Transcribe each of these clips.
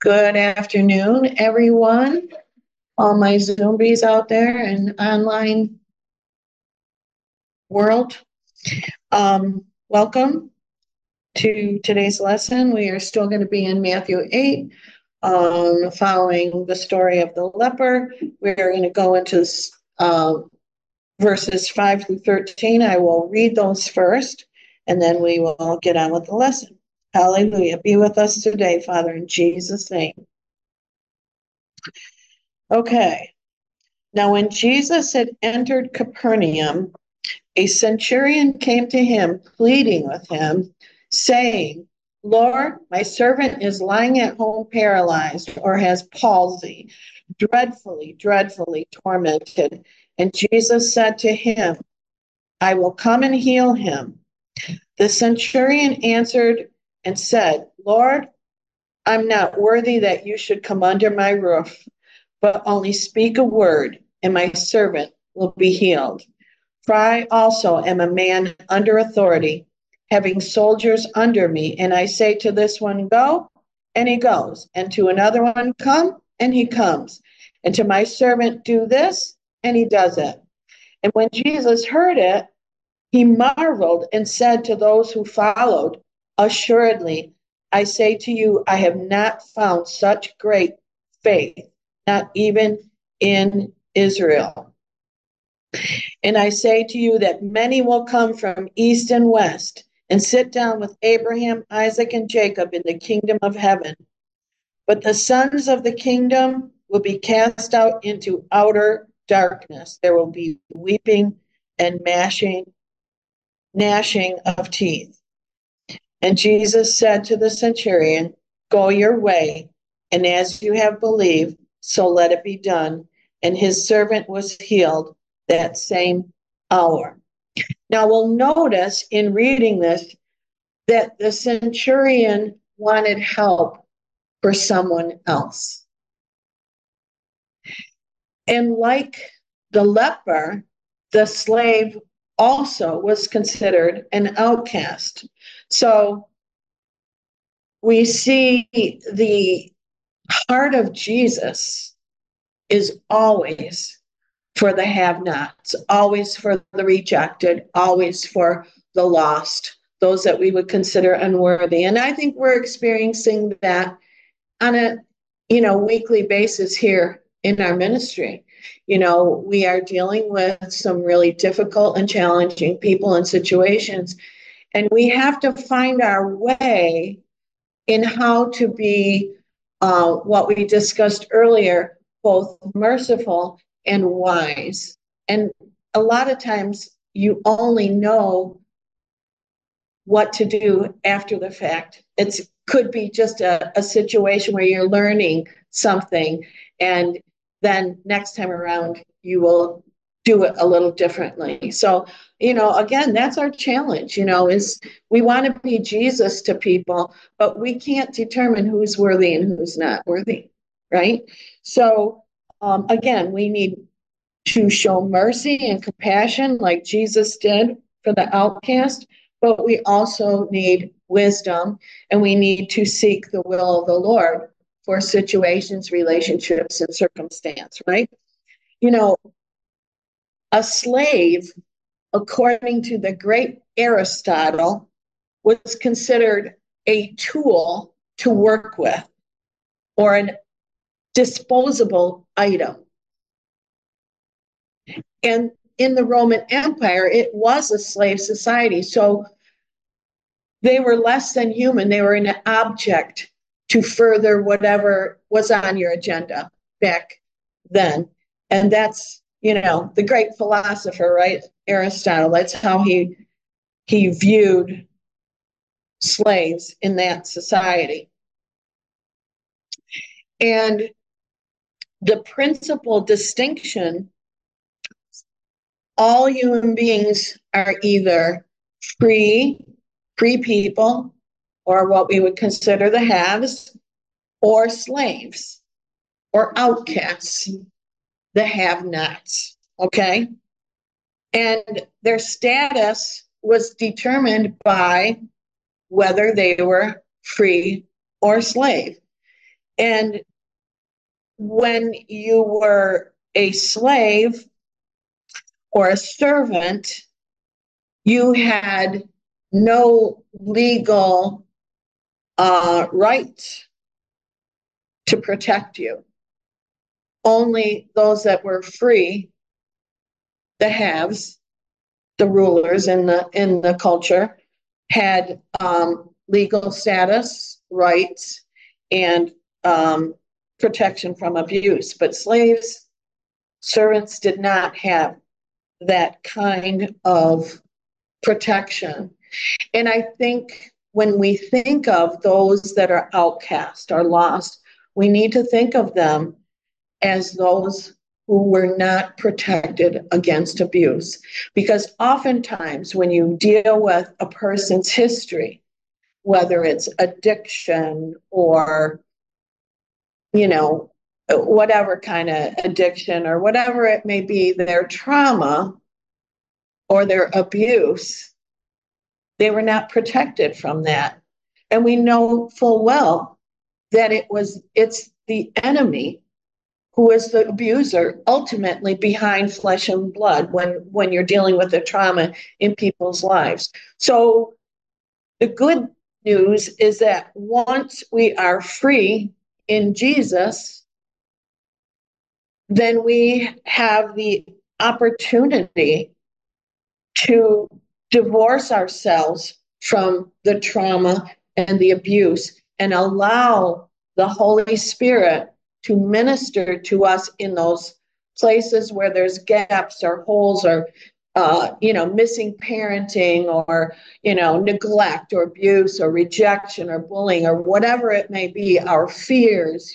Good afternoon, everyone. All my Zoomies out there and online world. Welcome to today's lesson. We are still going to be in Matthew 8, following the story of the leper. We are going to go into verses 5 through 13. I will read those first, and then we will get on with the lesson. Hallelujah. Be with us today, Father, in Jesus' name. Okay. Now, when Jesus had entered Capernaum, a centurion came to him, pleading with him, saying, Lord, my servant is lying at home paralyzed or has palsy, dreadfully tormented. And Jesus said to him, I will come and heal him. The centurion answered and said, Lord, I'm not worthy that you should come under my roof, but only speak a word, and my servant will be healed. For I also am a man under authority, having soldiers under me, and I say to this one, go, and he goes, and to another one, come, and he comes, and to my servant, do this, and he does it. And when Jesus heard it, he marveled and said to those who followed, assuredly, I say to you, I have not found such great faith, not even in Israel. And I say to you that many will come from east and west and sit down with Abraham, Isaac, and Jacob in the kingdom of heaven. But the sons of the kingdom will be cast out into outer darkness. There will be weeping and gnashing of teeth. And Jesus said to the centurion, go your way, and as you have believed, so let it be done. And his servant was healed that same hour. Now we'll notice in reading this that the centurion wanted help for someone else. And like the leper, the slave also was considered an outcast. So we see the heart of Jesus is always for the have-nots, always for the rejected, always for the lost, those that we would consider unworthy. And I think we're experiencing that on a weekly basis here in our ministry. We are dealing with some really difficult and challenging people and situations, and we have to find our way in how to be what we discussed earlier, both merciful and wise. And a lot of times you only know what to do after the fact. It could be just a situation where you're learning something, and then next time around you will do it a little differently. So, again, that's our challenge, is we want to be Jesus to people, but we can't determine who's worthy and who's not worthy, right? So, again, we need to show mercy and compassion like Jesus did for the outcast, but we also need wisdom, and we need to seek the will of the Lord for situations, relationships, and circumstance, right? A slave, according to the great Aristotle, was considered a tool to work with or an disposable item. And in the Roman Empire, it was a slave society. So they were less than human. They were an object to further whatever was on your agenda back then. And that's, the great philosopher, right? Aristotle. That's how he viewed slaves in that society. And the principal distinction, all human beings are either free people, or what we would consider the haves, or slaves, or outcasts, the have-nots, okay? And their status was determined by whether they were free or slave. And when you were a slave or a servant, you had no legal right to protect you. Only those that were free, the haves, the rulers in the culture, had legal status, rights, and protection from abuse. But slaves, servants did not have that kind of protection. And I think when we think of those that are outcast or lost, we need to think of them as those who were not protected against abuse. Because oftentimes, when you deal with a person's history, whether it's addiction or, you know, whatever kind of addiction or whatever it may be, their trauma or their abuse, they were not protected from that. And we know full well that it's the enemy who is the abuser ultimately behind flesh and blood when you're dealing with the trauma in people's lives. So the good news is that once we are free in Jesus, then we have the opportunity to divorce ourselves from the trauma and the abuse and allow the Holy Spirit to minister to us in those places where there's gaps or holes or missing parenting or neglect or abuse or rejection or bullying or whatever it may be, our fears,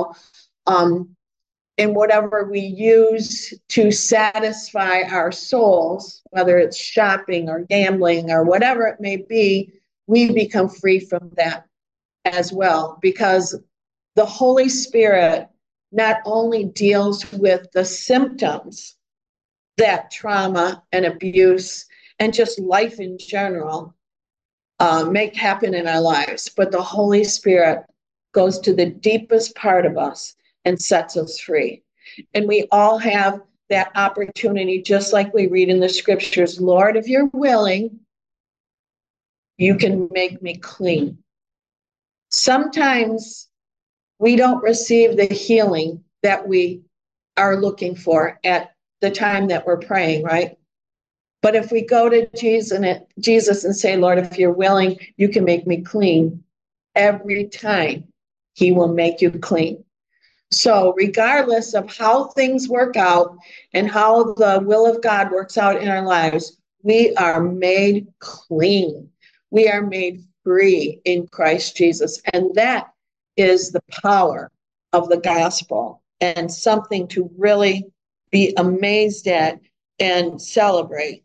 and whatever we use to satisfy our souls, whether it's shopping or gambling or whatever it may be, we become free from that as well, because the Holy Spirit not only deals with the symptoms that trauma and abuse and just life in general make happen in our lives, but the Holy Spirit goes to the deepest part of us and sets us free. And we all have that opportunity, just like we read in the scriptures. Lord, if you're willing, you can make me clean. Sometimes we don't receive the healing that we are looking for at the time that we're praying, right? But if we go to Jesus and say, Lord, if you're willing, you can make me clean, every time he will make you clean. So regardless of how things work out and how the will of God works out in our lives, we are made clean. We are made free in Christ Jesus. And that is the power of the gospel and something to really be amazed at and celebrate.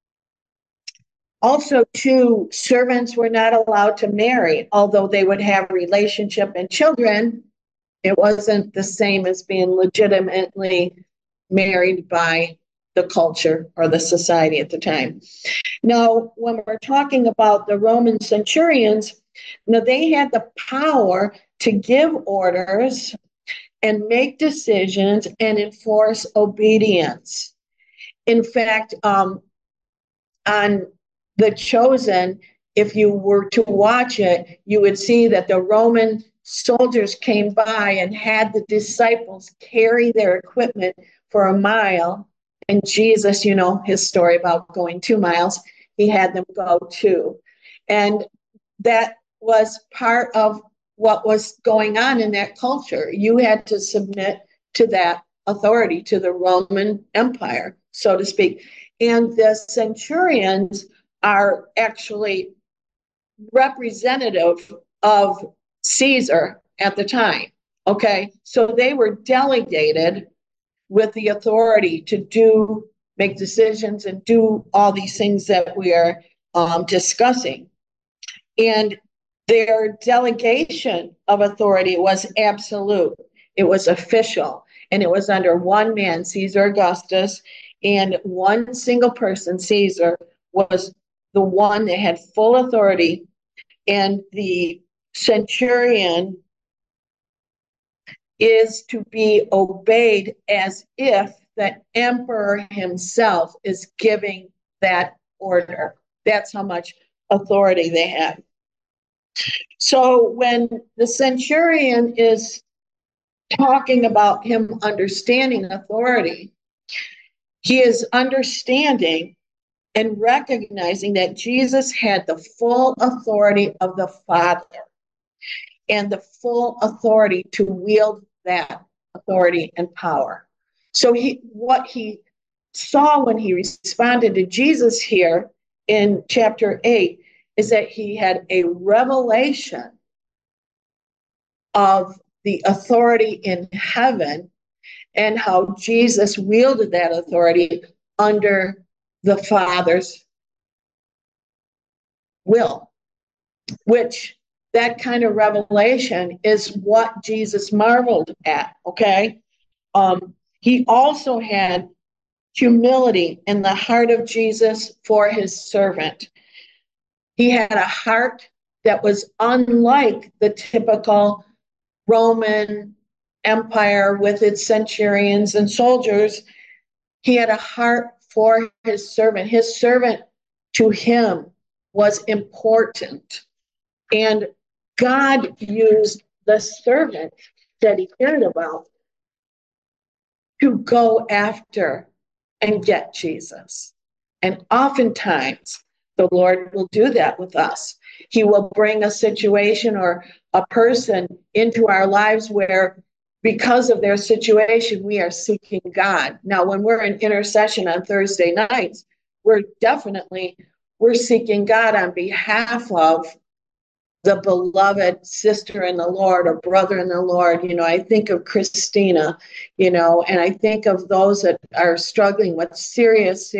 Also, too, servants were not allowed to marry, although they would have relationship and children. It wasn't the same as being legitimately married by the culture or the society at the time. Now, when we're talking about the Roman centurions, now they had the power to give orders and make decisions and enforce obedience. In fact, on The Chosen, if you were to watch it, you would see that the Roman soldiers came by and had the disciples carry their equipment for a mile. And Jesus, his story about going 2 miles, he had them go 2. And that was part of what was going on in that culture. You had to submit to that authority, to the Roman Empire, so to speak. And the centurions are actually representative of Caesar at the time. Okay, so they were delegated with the authority to make decisions and do all these things that we are discussing. And their delegation of authority was absolute. It was official, and it was under one man, Caesar Augustus, and one single person, Caesar, was the one that had full authority. And the centurion is to be obeyed as if the emperor himself is giving that order. That's how much authority they have. So when the centurion is talking about him understanding authority, he is understanding and recognizing that Jesus had the full authority of the Father and the full authority to wield that authority and power. So what he saw when he responded to Jesus here in chapter 8 is that he had a revelation of the authority in heaven and how Jesus wielded that authority under the Father's will, which that kind of revelation is what Jesus marveled at, okay? He also had humility in the heart of Jesus for his servant. He had a heart that was unlike the typical Roman Empire with its centurions and soldiers. He had a heart for his servant. His servant to him was important. And God used the servant that he cared about to go after and get Jesus. And oftentimes, the Lord will do that with us. He will bring a situation or a person into our lives where, because of their situation, we are seeking God. Now, when we're in intercession on Thursday nights, we're seeking God on behalf of the beloved sister in the Lord or brother in the Lord. I think of Christina, and I think of those that are struggling with serious,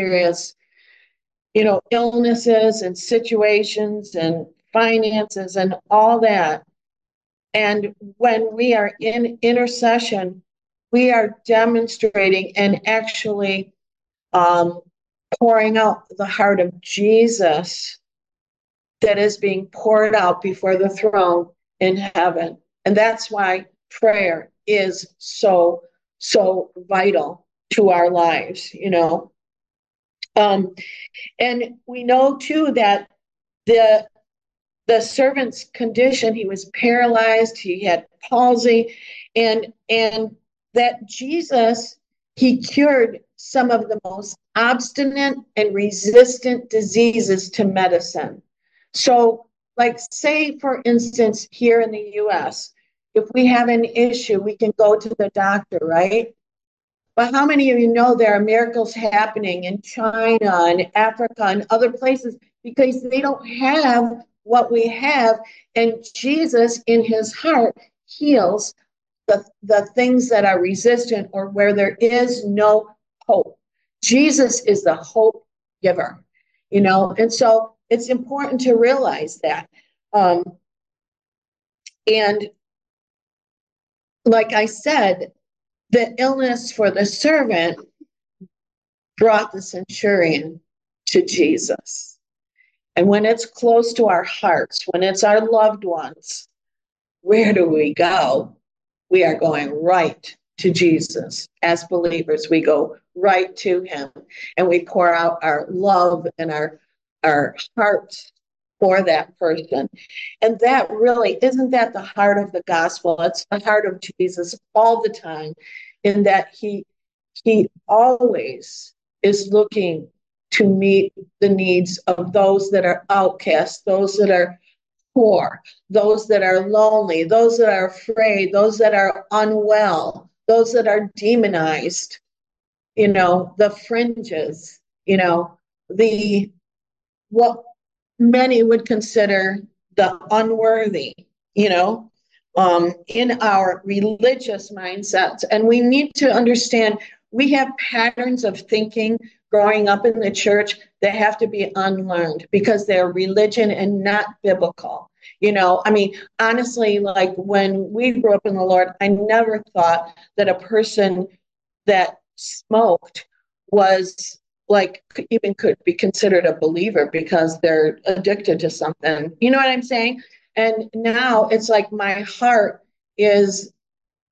illnesses and situations and finances and all that. And when we are in intercession, we are demonstrating and actually pouring out the heart of Jesus that is being poured out before the throne in heaven. And that's why prayer is so, so vital to our lives, and we know too that the servant's condition, he was paralyzed, he had palsy, and that Jesus, he cured some of the most obstinate and resistant diseases to medicine. So, like, say, for instance, here in the US, if we have an issue, we can go to the doctor, right? But how many of you know there are miracles happening in China and Africa and other places because they don't have what we have, and Jesus in his heart heals the things that are resistant or where there is no hope. Jesus is the hope giver, and so it's important to realize that. And like I said, the illness for the servant brought the centurion to Jesus. And when it's close to our hearts, when it's our loved ones, where do we go? We are going right to Jesus. As believers, we go right to him and we pour out our love and our hearts for that person. And that really, isn't that the heart of the gospel? It's the heart of Jesus all the time, in that he always is looking to meet the needs of those that are outcast, those that are poor, those that are lonely, those that are afraid, those that are unwell, those that are demonized, the fringes, the what many would consider the unworthy, in our religious mindsets. And we need to understand we have patterns of thinking growing up in the church that have to be unlearned because they're religion and not biblical. Honestly, like when we grew up in the Lord, I never thought that a person that smoked was even could be considered a believer because they're addicted to something. You know what I'm saying? And now it's like my heart is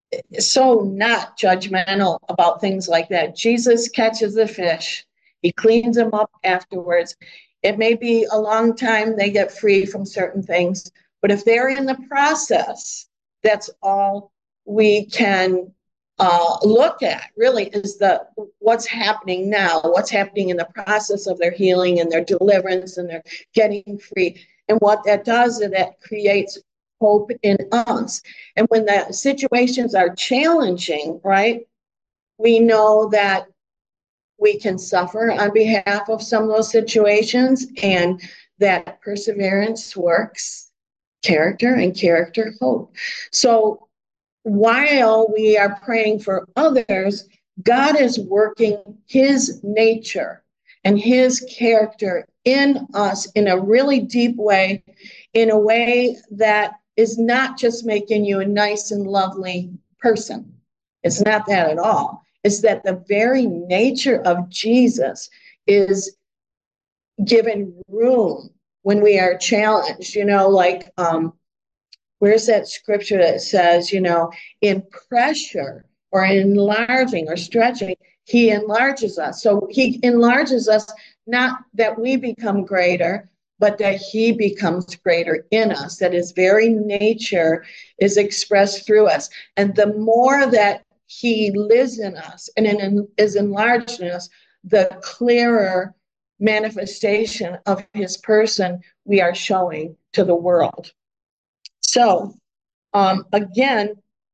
so not judgmental about things like that. Jesus catches the fish, he cleans them up afterwards. It may be a long time they get free from certain things, but if they're in the process, that's all we can look at really is the what's happening now, what's happening in the process of their healing and their deliverance and their getting free. And what that does is that creates hope in us. And when the situations are challenging, right, we know that we can suffer on behalf of some of those situations and that perseverance works character and character hope. So while we are praying for others, God is working his nature and his character in us in a really deep way, in a way that is not just making you a nice and lovely person. It's not that at all. It's that the very nature of Jesus is given room when we are challenged, like where's that scripture that says, in pressure or enlarging or stretching, he enlarges us. So he enlarges us, not that we become greater, but that he becomes greater in us, that his very nature is expressed through us. And the more that he lives in us and is enlarged in us, the clearer manifestation of his person we are showing to the world. So, again,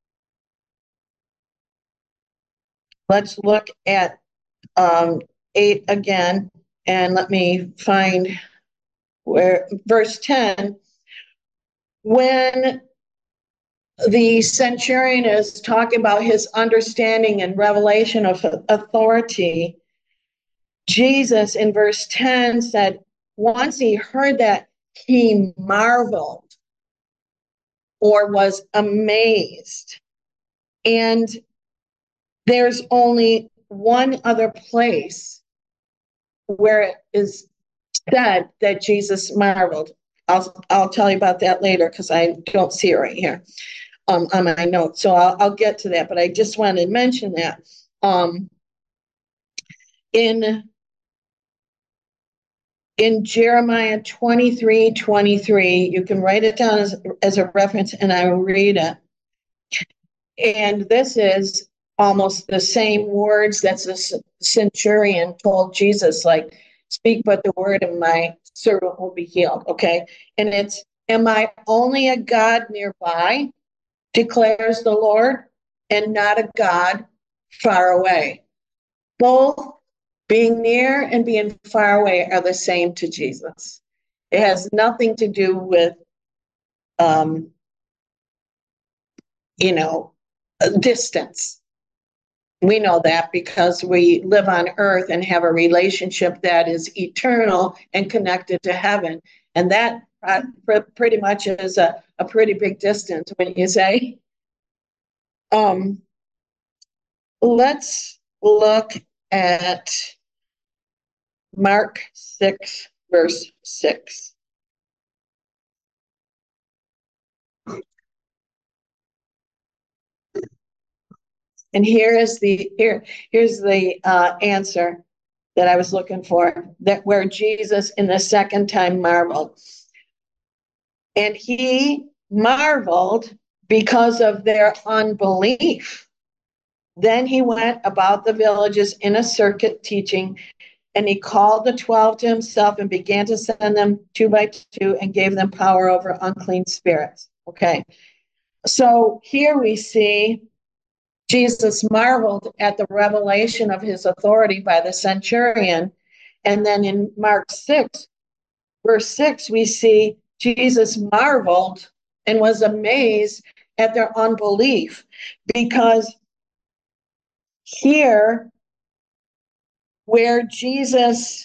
let's look at 8 again, and let me find where verse 10. When the centurion is talking about his understanding and revelation of authority, Jesus in verse 10 said, once he heard that, he marveled or was amazed. And there's only one other place where it is said that Jesus marveled. I'll tell you about that later because I don't see it right here on my notes. So I'll get to that, but I just wanted to mention that. In Jeremiah 23:23, you can write it down as a reference and I will read it. And this is almost the same words that the centurion told Jesus, like, speak but the word and my servant will be healed. Okay. And it's, am I only a God nearby, declares the Lord, and not a God far away? Both being near and being far away are the same to Jesus. It has nothing to do with, distance. We know that because we live on earth and have a relationship that is eternal and connected to heaven. And that pretty much is a pretty big distance, when you say. Let's look at Mark 6, verse 6. And here's the answer that I was looking for, that where Jesus in the second time marveled. And he marveled because of their unbelief. Then he went about the villages in a circuit teaching, and he called the 12 to himself and began to send them 2 by 2 and gave them power over unclean spirits. Okay. So here we see Jesus marveled at the revelation of his authority by the centurion. And then in Mark 6, verse 6, we see Jesus marveled and was amazed at their unbelief, because here, where Jesus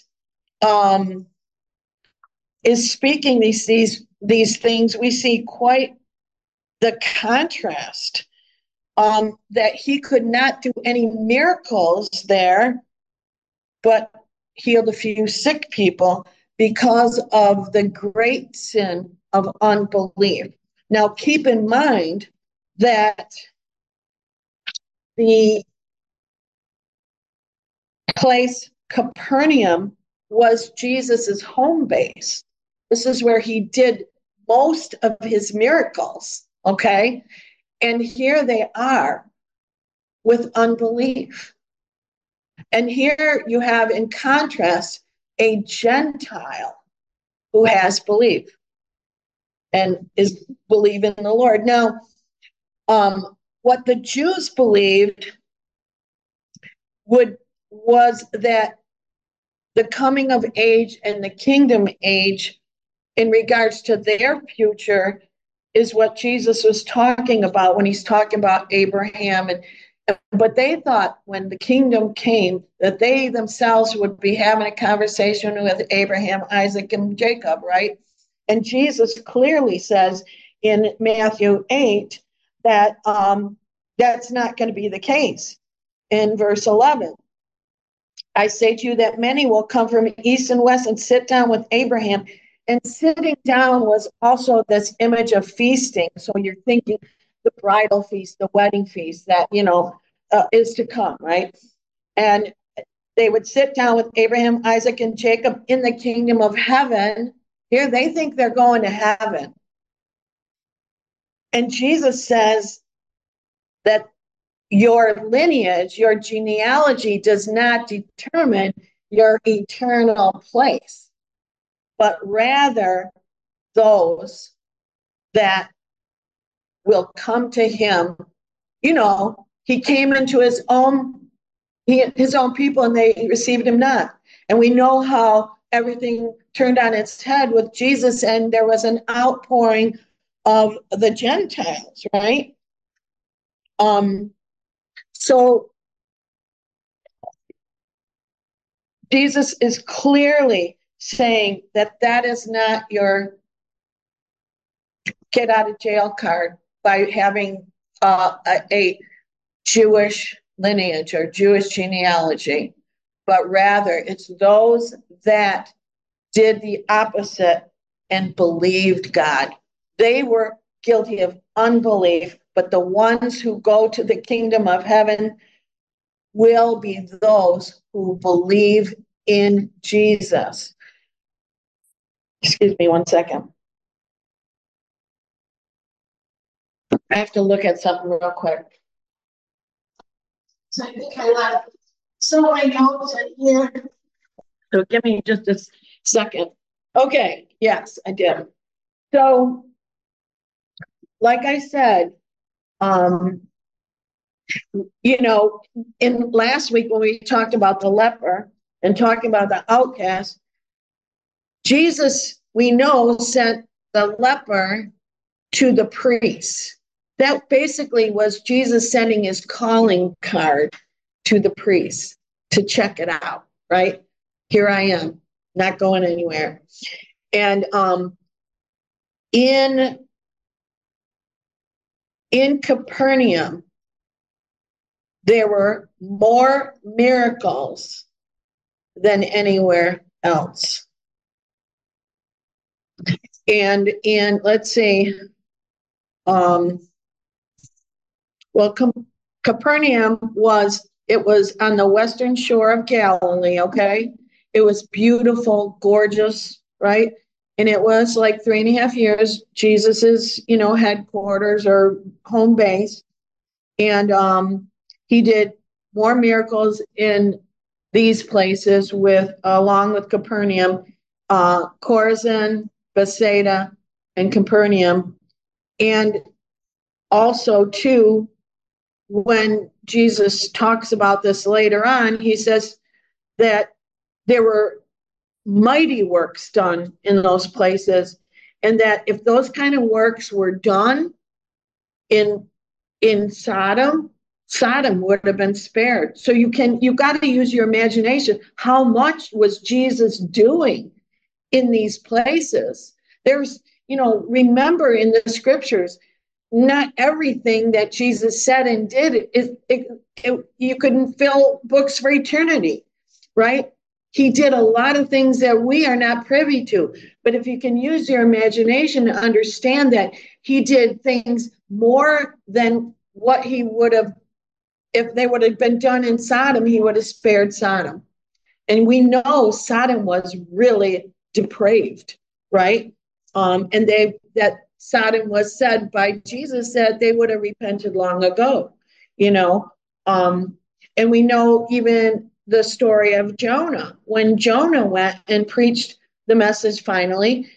is speaking these things, we see quite the contrast. That he could not do any miracles there, but healed a few sick people because of the great sin of unbelief. Now, keep in mind that the place Capernaum was Jesus's home base. This is where he did most of his miracles, okay? And here they are with unbelief. And here you have, in contrast, a Gentile who has belief and is believing in the Lord. Now, what the Jews believed was that the coming of age and the kingdom age in regards to their future is what Jesus was talking about when he's talking about Abraham. But they thought when the kingdom came that they themselves would be having a conversation with Abraham, Isaac, and Jacob, right? And Jesus clearly says in Matthew 8 that that's not going to be the case. In verse 11, I say to you that many will come from east and west and sit down with Abraham. And sitting down was also this image of feasting. So you're thinking the bridal feast, the wedding feast that, is to come, right? And they would sit down with Abraham, Isaac, and Jacob in the kingdom of heaven. Here they think they're going to heaven. And Jesus says that your lineage, your genealogy does not determine your eternal place, but rather those that will come to him. He came into his own people and they received him not. And we know how everything turned on its head with Jesus, and there was an outpouring of the Gentiles, right? So Jesus is clearly saying that is not your get out of jail card by having a Jewish lineage or Jewish genealogy, but rather it's those that did the opposite and believed God. They were guilty of unbelief, but the ones who go to the kingdom of heaven will be those who believe in Jesus. Excuse me 1 second. I have to look at something real quick. So I think I left some of my notes in here. So give me just a second. Okay, yes, I did. So, like I said, in last week when we talked about the leper and talking about the outcast, Jesus, we know, sent the leper to the priest. That basically was Jesus sending his calling card to the priest to check it out, right? Here I am, not going anywhere. And in Capernaum, there were more miracles than anywhere else. And let's see, Capernaum was on the western shore of Galilee, okay? It was beautiful, gorgeous, right? And it was like 3.5 years, Jesus's, headquarters or home base. And he did more miracles in these places along with Capernaum, Chorazin, Bethsaida, and Capernaum. And also, too, when Jesus talks about this later on, he says that there were mighty works done in those places, and that if those kind of works were done in Sodom would have been spared. So you got to use your imagination. How much was Jesus doing in these places? There's, remember in the scriptures, not everything that Jesus said and did, you couldn't fill books for eternity, right? He did a lot of things that we are not privy to. But if you can use your imagination to understand that he did things more than what he would have if they would have been done in Sodom, he would have spared Sodom. And we know Sodom was really depraved, right? And that Sodom was said by Jesus that they would have repented long ago, you know. And we know even the story of Jonah. When Jonah went and preached the message finally,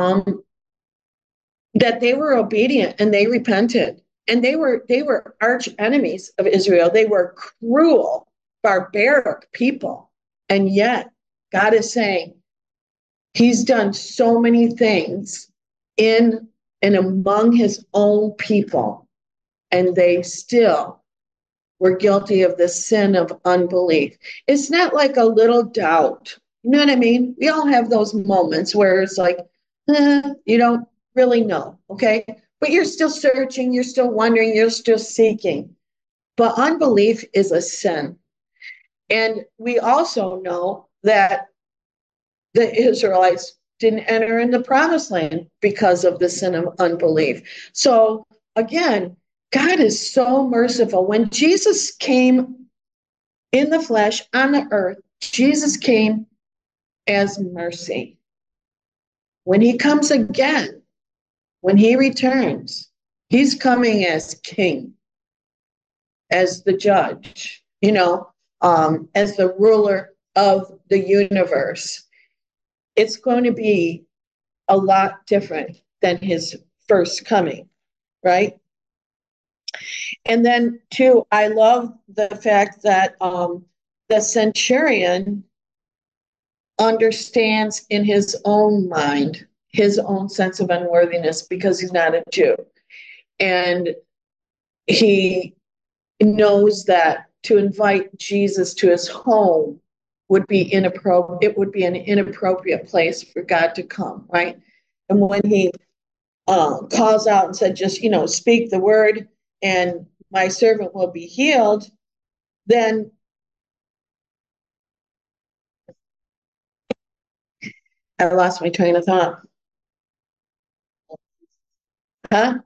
that they were obedient and they repented. And they were arch enemies of Israel. They were cruel, barbaric people. And yet God is saying he's done so many things in and among his own people, and they still were guilty of the sin of unbelief. It's not like a little doubt. You know what I mean? We all have those moments where it's like, you don't really know, okay? But you're still searching, you're still wondering, you're still seeking. But unbelief is a sin. And we also know that the Israelites didn't enter in the promised land because of the sin of unbelief. So again, God is so merciful. When Jesus came in the flesh on the earth, Jesus came as mercy. When he comes again, when he returns, he's coming as king, as the judge, as the ruler of the universe. It's going to be a lot different than his first coming, right? And then, too, I love the fact that the centurion understands in his own mind his own sense of unworthiness because he's not a Jew. And he knows that to invite Jesus to his home would be inappropriate. It would be an inappropriate place for God to come, right? And when he calls out and said, just, speak the word and my servant will be healed, then I lost my train of thought. Huh?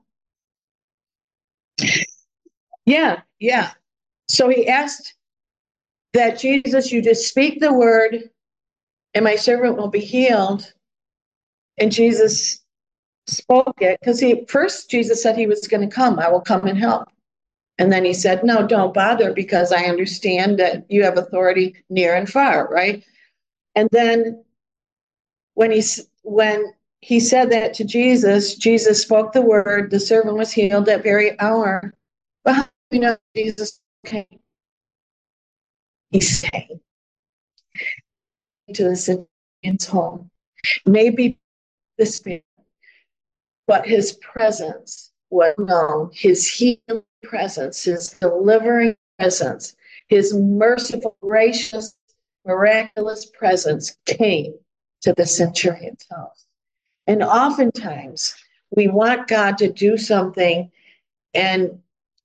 Yeah. So he asked that Jesus, you just speak the word and my servant will be healed. And Jesus spoke it because Jesus said he was going to come. I will come and help. And then he said, no, don't bother because I understand that you have authority near and far, right? And then when he said that to Jesus, Jesus spoke the word, the servant was healed that very hour. But how do we know Jesus came? He came to the centurion's home. Maybe the Spirit, but his presence was known, his healing presence, his delivering presence, his merciful, gracious, miraculous presence came to the centurion's house. And oftentimes we want God to do something and,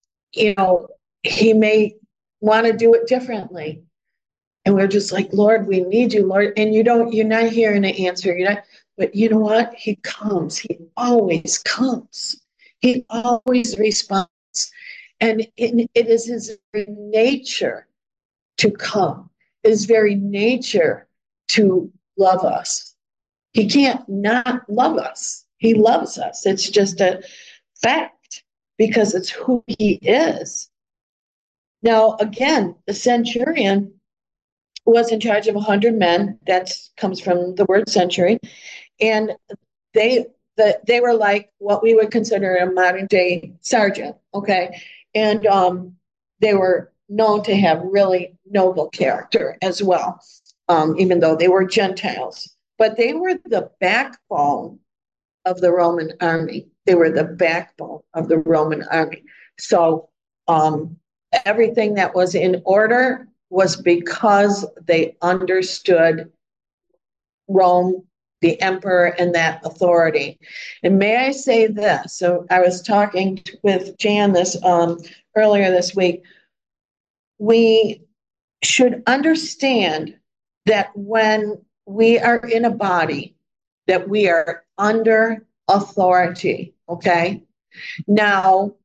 he may want to do it differently. And we're just like, Lord, we need you, Lord. And you're not hearing the answer. But you know what? He comes. He always comes. He always responds. And it is his very nature to come, his very nature to love us. He can't not love us. He loves us. It's just a fact because it's who he is. Now, again, the centurion was in charge of 100 men. That comes from the word century. And they were like what we would consider a modern day sergeant, okay? And they were known to have really noble character as well, even though they were Gentiles. But they were the backbone of the Roman army. They were the backbone of the Roman army. So everything that was in order was because they understood Rome, the emperor, and that authority. And may I say this? So I was talking with Jan earlier this week. We should understand that when we are in a body, that we are under authority, okay? Now,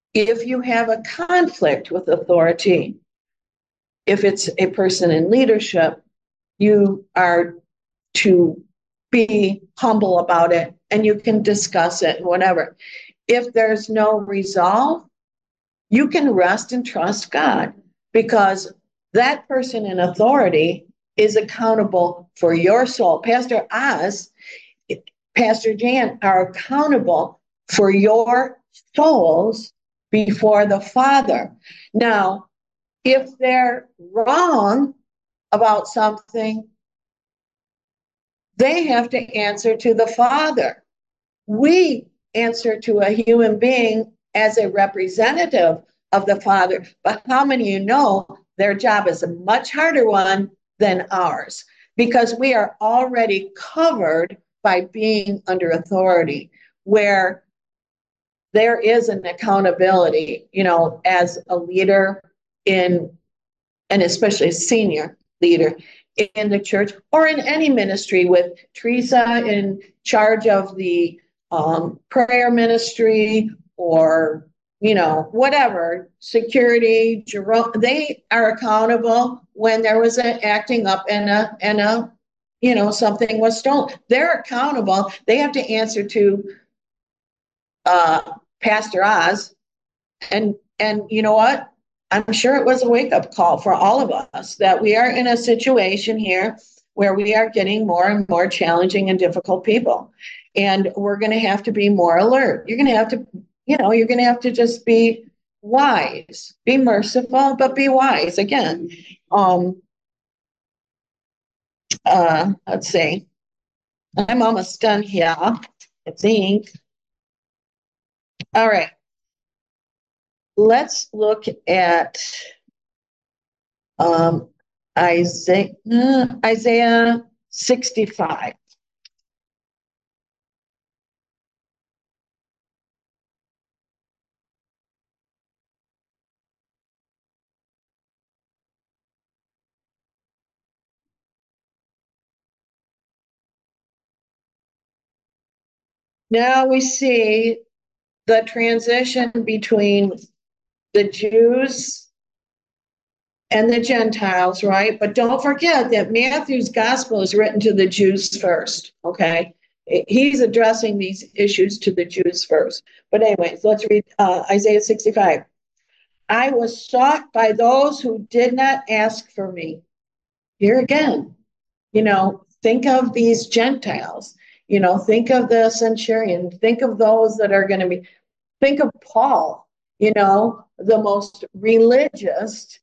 If you have a conflict with authority, if it's a person in leadership, you are to be humble about it and you can discuss it and whatever. If there's no resolve, you can rest and trust God because that person in authority is accountable for your soul. Pastor Oz, Pastor Jan are accountable for your souls before the Father. Now, if they're wrong about something, they have to answer to the Father. We answer to a human being as a representative of the Father. But how many of you know their job is a much harder one than ours? Because we are already covered by being under authority, where there is an accountability, as a leader in, and especially a senior leader in the church or in any ministry, with Teresa in charge of the prayer ministry, or whatever, security. Jerome, they are accountable when there was an acting up and a something was stolen. They're accountable. They have to answer to Pastor Oz, and you know what? I'm sure it was a wake up call for all of us that we are in a situation here where we are getting more and more challenging and difficult people. And we're going to have to be more alert. You're going to have to, you're going to have to just be wise, be merciful, but be wise. Again, let's see. I'm almost done here, I think. All right. Let's look at Isaiah 65. Now we see the transition between the Jews and the Gentiles, right? But don't forget that Matthew's gospel is written to the Jews first, okay? He's addressing these issues to the Jews first. But anyways, let's read Isaiah 65. I was sought by those who did not ask for me. Here again, think of these Gentiles, think of the centurion, think of those that are going to be, think of Paul, the most religious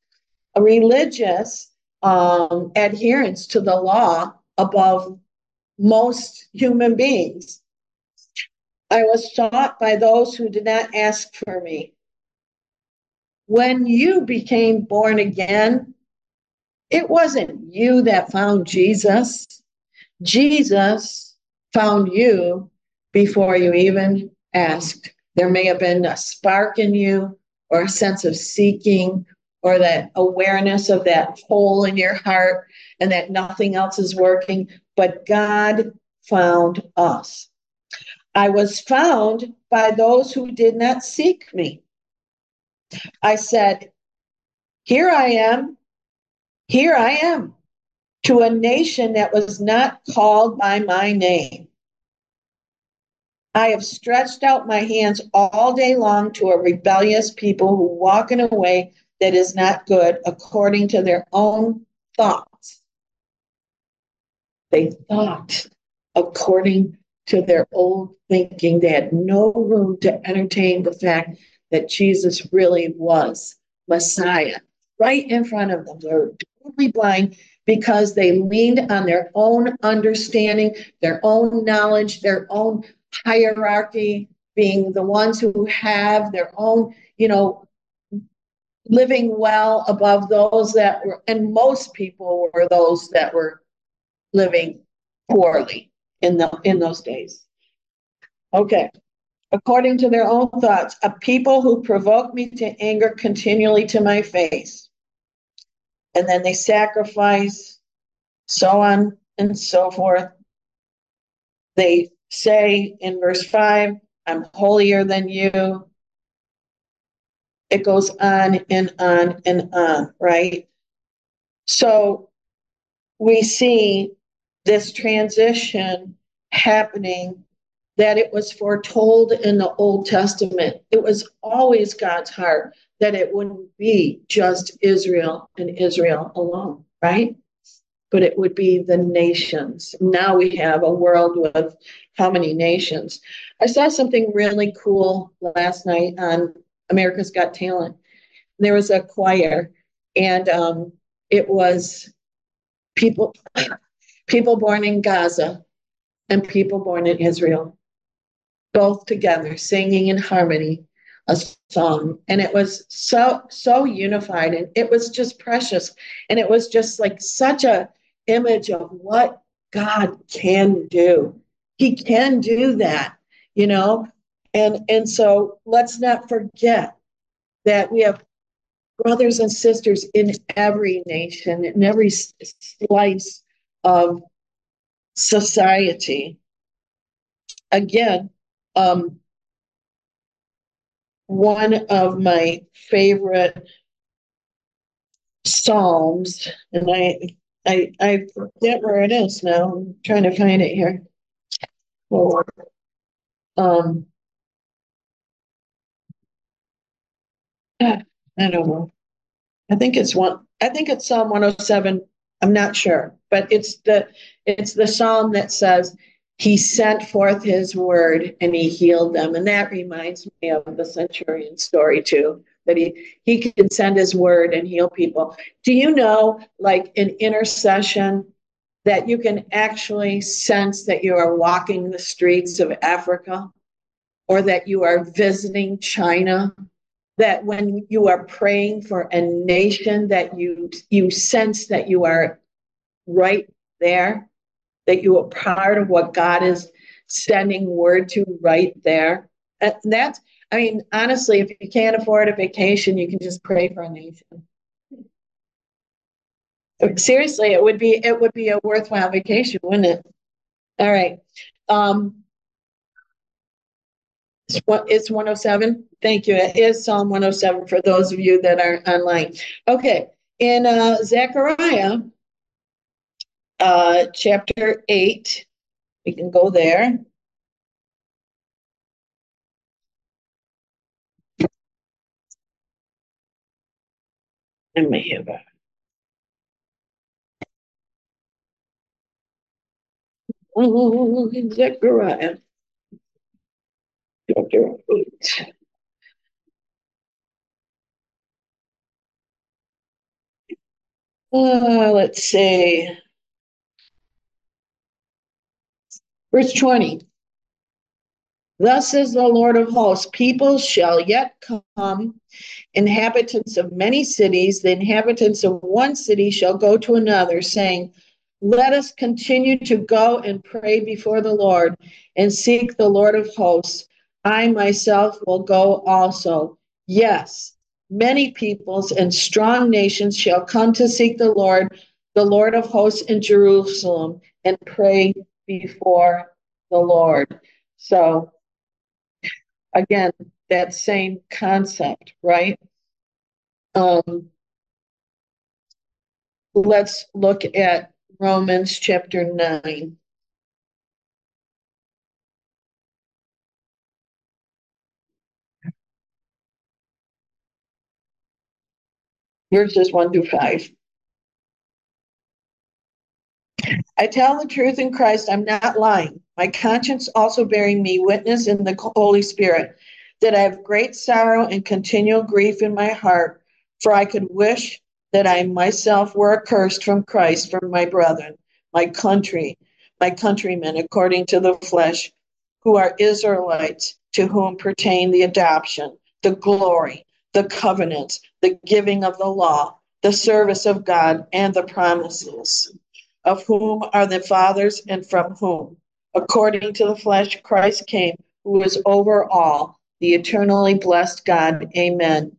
adherence to the law above most human beings. I was sought by those who did not ask for me. When you became born again, it wasn't you that found Jesus. Jesus found you before you even asked. There may have been a spark in you, or a sense of seeking, or that awareness of that hole in your heart and that nothing else is working, but God found us. I was found by those who did not seek me. I said, here I am, to a nation that was not called by my name. I have stretched out my hands all day long to a rebellious people who walk in a way that is not good according to their own thoughts. They thought according to their old thinking. They had no room to entertain the fact that Jesus really was Messiah right in front of them. They were totally blind because they leaned on their own understanding, their own knowledge, their own hierarchy, being the ones who have their own, living well above those that were, and most people were those that were living poorly in those days. Okay. According to their own thoughts, a people who provoke me to anger continually to my face. And then they sacrifice, so on and so forth. They say in verse 5, I'm holier than you. It goes on and on and on, right? So we see this transition happening, that it was foretold in the Old Testament. It was always God's heart that it wouldn't be just Israel and Israel alone, right? But it would be the nations. Now we have a world with how many nations? I saw something really cool last night on America's Got Talent. There was a choir, and it was people people born in Gaza and people born in Israel, both together singing in harmony a song. And it was so unified, and it was just precious. And it was just like such a image of what God can do. He can do that, you know. And so let's not forget that we have brothers and sisters in every nation, in every slice of society. Again, one of my favorite psalms, and I forget where it is now. I'm trying to find it here. Oh, um, I don't know. I think it's Psalm 107. I'm not sure, but it's the psalm that says he sent forth his word and he healed them. And that reminds me of the centurion story too, that he can send his word and heal people. Do you know, like in intercession, that you can actually sense that you are walking the streets of Africa, or that you are visiting China, that when you are praying for a nation, that you sense that you are right there, that you are part of what God is sending word to right there. And that's, I mean, honestly, if you can't afford a vacation, you can just pray for a nation. Seriously, it would be a worthwhile vacation, wouldn't it? All right. It's 107. Thank you. It is Psalm 107 for those of you that are online. Okay. In Zechariah chapter 8, we can go there. And we have Zechariah chapter 8. Let's see. Verse 20. Thus says the Lord of hosts, people shall yet come, inhabitants of many cities, the inhabitants of one city shall go to another, saying, let us continue to go and pray before the Lord and seek the Lord of hosts. I myself will go also. Yes, many peoples and strong nations shall come to seek the Lord of hosts in Jerusalem, and pray before the Lord. So, again, that same concept, right? Let's look at Romans chapter 9. Verses 1 through 5. I tell the truth in Christ, I'm not lying. My conscience also bearing me witness in the Holy Spirit that I have great sorrow and continual grief in my heart, for I could wish that I myself were accursed from Christ for my brethren, my country, my countrymen, according to the flesh, who are Israelites, to whom pertain the adoption, the glory, the covenants, the giving of the law, the service of God, and the promises, of whom are the fathers, and from whom, according to the flesh, Christ came, who is over all, the eternally blessed God. Amen.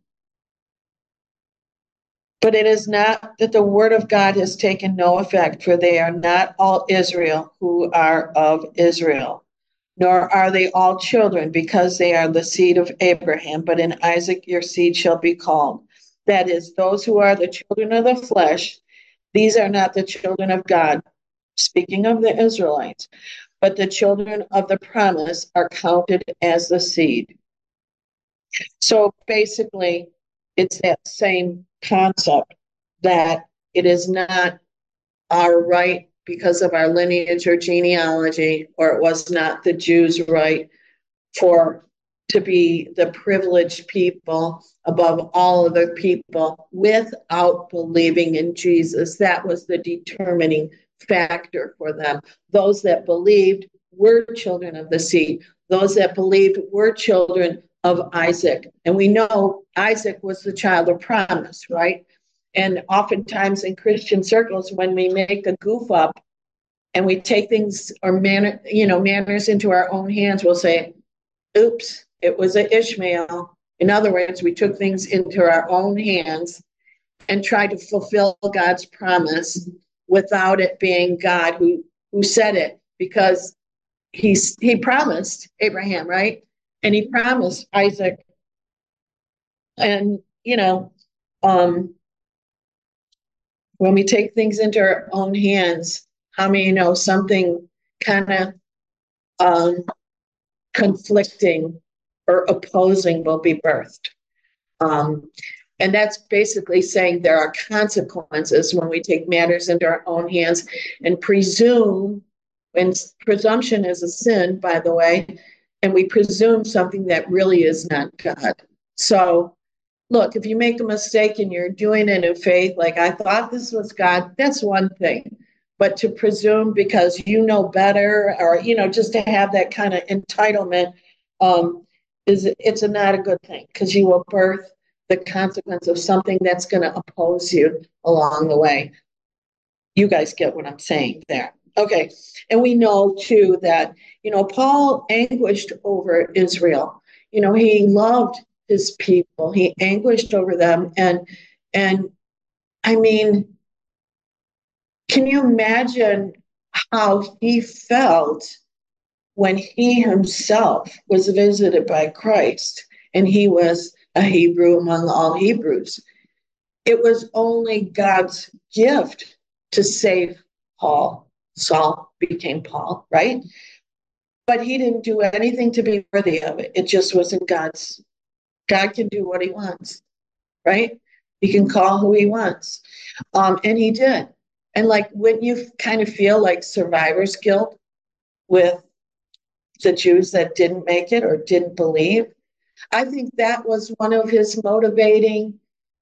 But it is not that the word of God has taken no effect, for they are not all Israel who are of Israel. nor are they all children, because they are the seed of Abraham. But in Isaac your seed shall be called. That is, those who are the children of the flesh, these are not the children of God. Speaking of the Israelites, but the children of the promise are counted as the seed. So basically, it's that same concept that it is not our right because of our lineage or genealogy, or it was not the Jews' right for to be the privileged people above all other people without believing in Jesus. That was the determining factor for them. Those that believed were children of the seed. Those that believed were children of Isaac. And we know Isaac was the child of promise, right? And oftentimes in Christian circles, when we make a goof up and we take things or manners into our own hands, we'll say, oops, it was an Ishmael. In other words, we took things into our own hands and tried to fulfill God's promise without it being God who said it, because he promised Abraham, right? And he promised Isaac. And, when we take things into our own hands, how many know something kind of conflicting or opposing will be birthed? And that's basically saying there are consequences when we take matters into our own hands and presume, and presumption is a sin, by the way, and we presume something that really is not God. So, look, if you make a mistake and you're doing it in faith, like I thought this was God, that's one thing. But to presume because you know better, or just to have that kind of entitlement, it's not a good thing, because you will birth the consequence of something that's going to oppose you along the way. You guys get what I'm saying there. Okay. And we know too that, Paul anguished over Israel. He loved his people. He anguished over them. And I mean, can you imagine how he felt when he himself was visited by Christ and he was a Hebrew among all Hebrews? It was only God's gift to save Paul. Saul became Paul, right? But he didn't do anything to be worthy of it. It just wasn't God's. God can do what he wants, right? He can call who he wants. And he did. And like, when you kind of feel like survivor's guilt with the Jews that didn't make it or didn't believe, I think that was one of his motivating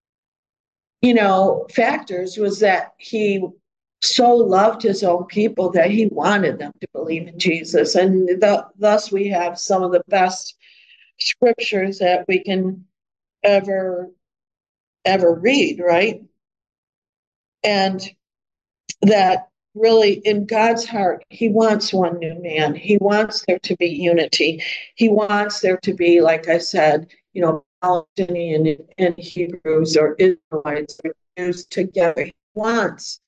factors, was that he so loved his own people that he wanted them to believe in Jesus. And thus we have some of the best scriptures that we can ever read, right? And that really, in God's heart, he wants one new man. He wants there to be unity. He wants there to be, like I said, Palestinian and Hebrews or Israelites or Jews together. He wants,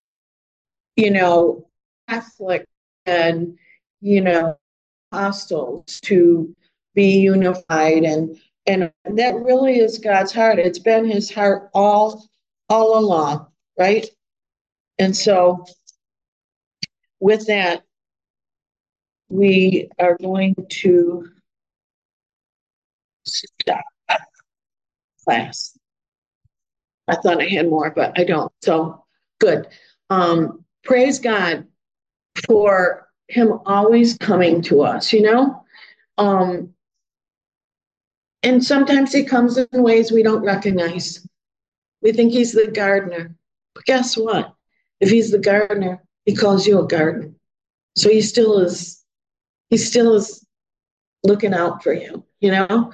Catholic and, apostles to be unified. And that really is God's heart. It's been his heart all along, right? And so with that, we are going to stop class. I thought I had more, but I don't. So good. Praise God for him always coming to us, and sometimes he comes in ways we don't recognize. We think he's the gardener. But guess what? If he's the gardener, he calls you a garden. So he still is looking out for you,